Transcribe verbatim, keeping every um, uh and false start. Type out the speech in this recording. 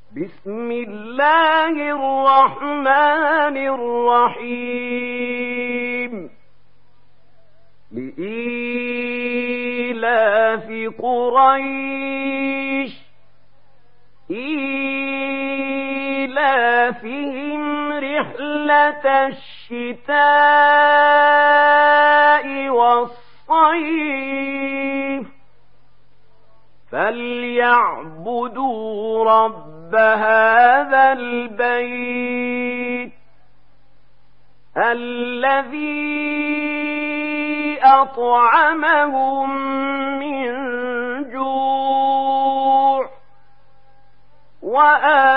بسم الله الرحمن الرحيم لإيلاف قريش إيلافهم رحلة الشتاء والصيف فليعبدوا رب هذا البيت الذي أطعمهم من جوع وآمنهم